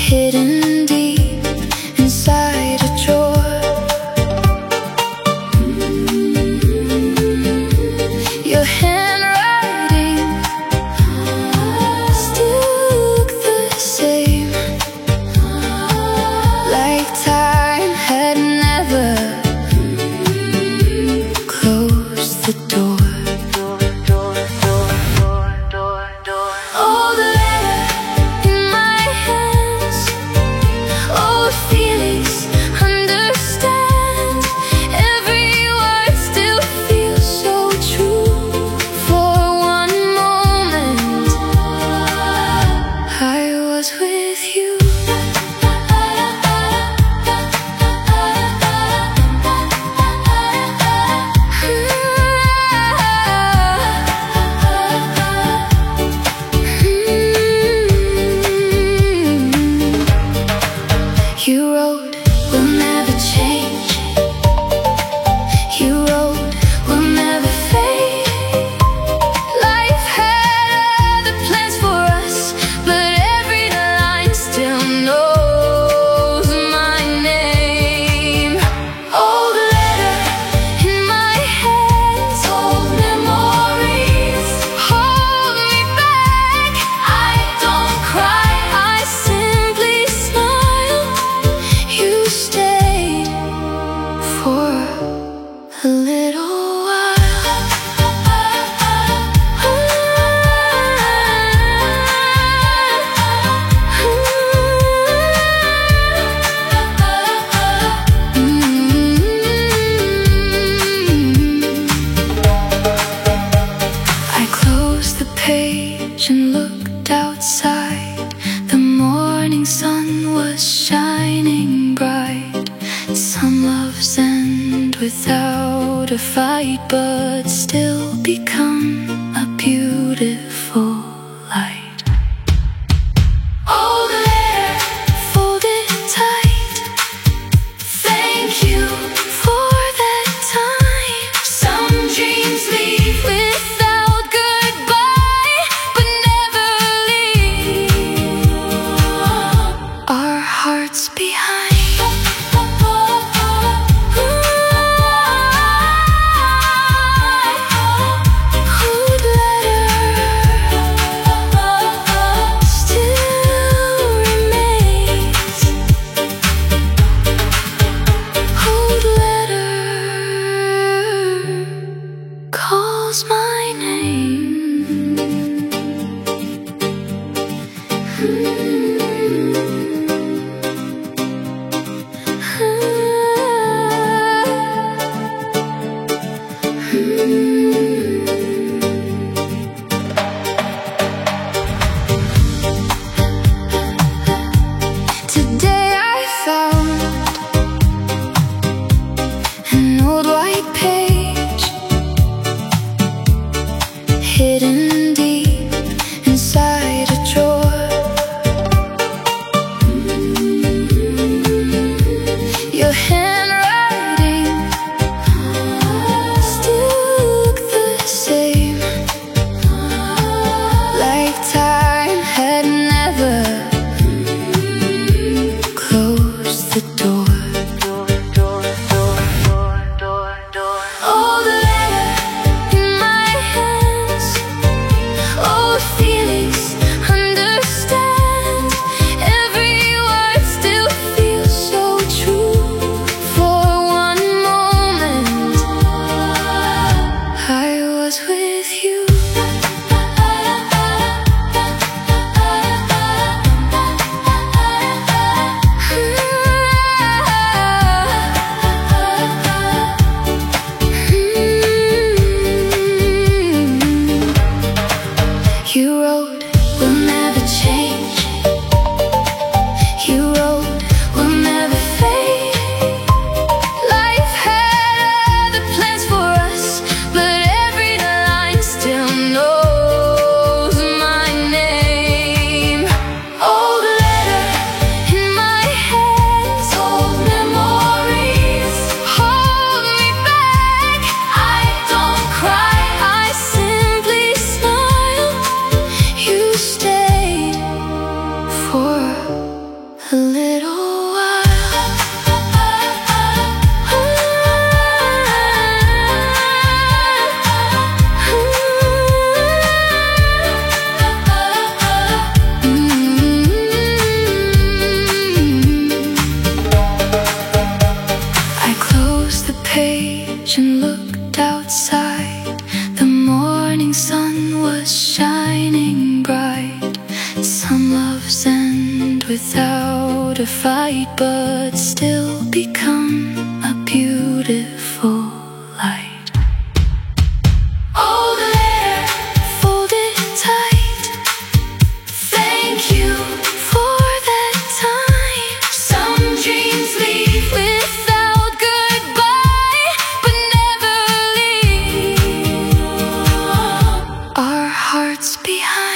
hidden deep inside a drawer. Your handwriting still look the same, like time had never closed the door. Old letter in my hands, old feelings understand. Every word still feels so true. For one moment I was with you. You wrote, we'll never change. You wrote, we'll never fade. Life had other plans for us, but every line still knows my name. Old letter in my hands, old memories hold me back. I don't cry, I simply smile. You stayed for a little I closed the page and looked outside. The morning sun was shining bright. Some loves end without a fight, but still become a beautiful light. Old letter, folded tight. Thank you for that time. Some dreams leave without goodbye, but never leave our hearts behind. Old letter still remains. Old letter calls my name. Today I found an old white page, hidden deep inside a drawer. moves end without a fight, but still become a beautiful light. Old letter, fold it tight. Thank you for that time. Some dreams leave without goodbye, but never leave our hearts behind.